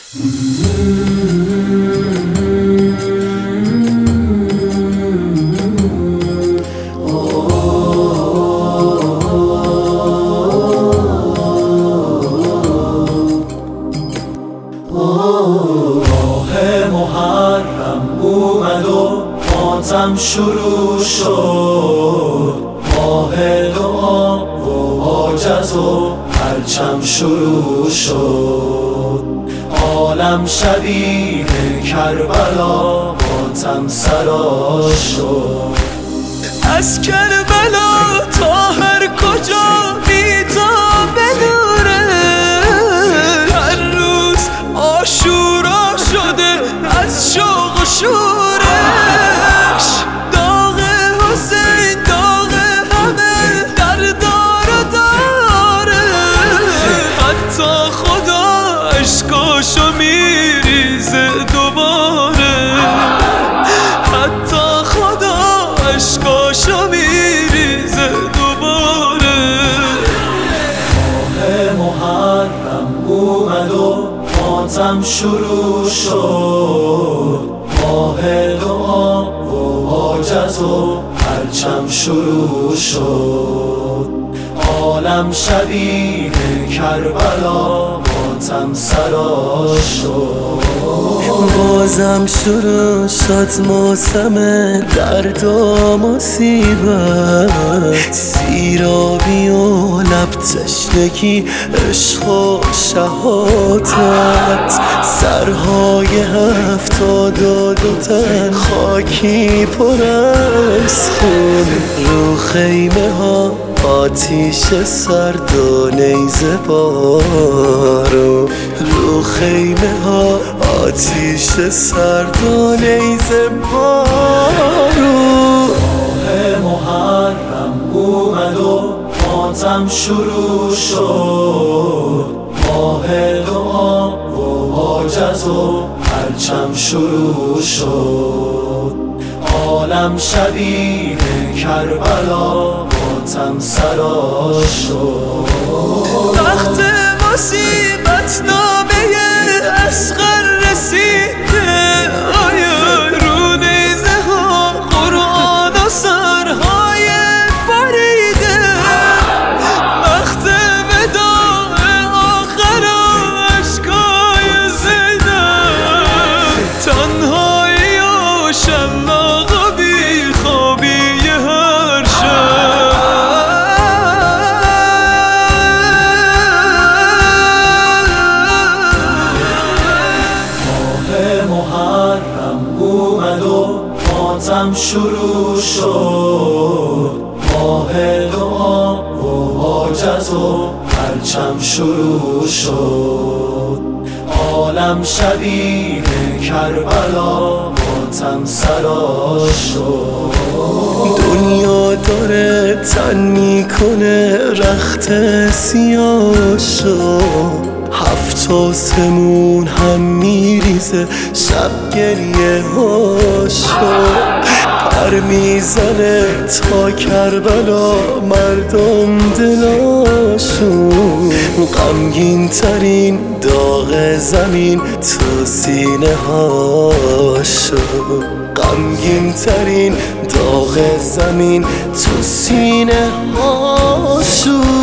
ماه محرم اومد و ماتم شروع شد، ماه دعا و حاجت و پرچم شروع شد. عالم شبیه کربلا ماتم سرا شد. از کربلا تا هر کجا بی‌تاب نوره، هر روز عاشورا شده از شوق و شورش. داغ حسین داغ همه در دار و داره، حتی خدا عشقاشو میریزه دوباره، حتی خدا عشقاشو میریزه دوباره. ماه محرم اومد و ماتم شروع شد، ماه دعا و حاجت و پرچم شروع شد. عالم شبیه کربلا ماتم سرا شد. بازم شروع شد موسم درد و مصیبت، سیرابی و لب تشنگی، عشق و شهادت. سرهای 72 تن خاکی پر از خون، رو خیمه ها آتیش سرد و نیزه بارو، رو خیمه ها آتیش سرد و نیزه بارو. ماه محرم اومد و ماتم شروع شد، ماه دعا و حاجت و پرچم شروع شد. عالم شبیه کربلا ماتم سرا شد. وقت مصیبت نامه اصغر رسیده، آیا رو نیزه ها قرآن و سرهای بریده. وقت وداع آخر عشقای زیده، تنهایی و شلاق و بیخوابی هر شب. محرم اومد و ماتم شروع شد، ماه دعا و حاجت و پرچم شروع شد. عالم شبیه کربلا ماتم سرا شد. دنیا داره تن میکنه رخت سیاهشو، 7 آسمون هم میریزه شب گریه هاشو. پر میزنه تا کربلا مردم دلاشون، غمگین ترین داغ زمین تو سینه هاشو، غمگین ترین داغ زمین تو سینه هاشو.